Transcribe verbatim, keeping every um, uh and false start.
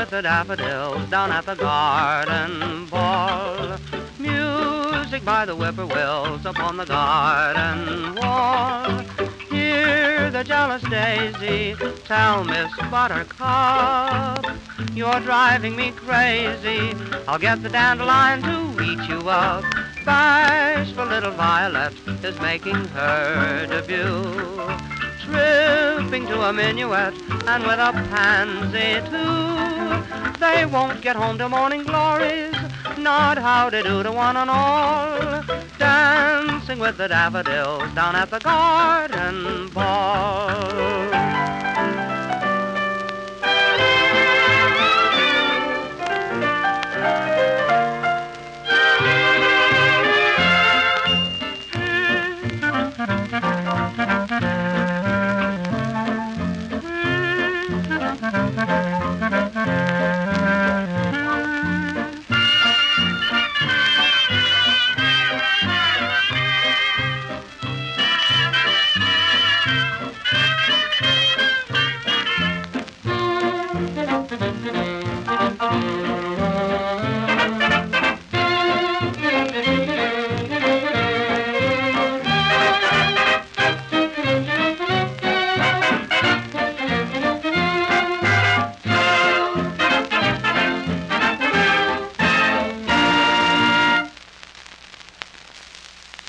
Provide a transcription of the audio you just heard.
with the daffodils down at the garden ball. Music by the whippoorwills upon the garden wall. Hear the jealous daisy tell Miss Buttercup, you're driving me crazy. I'll get the dandelion to eat you up. Bashful little Violet is making her debut, tripping to a minuet and with a pansy too. They won't get home till morning glories, not howdy-do to one and all, dancing with the daffodils down at the garden ball.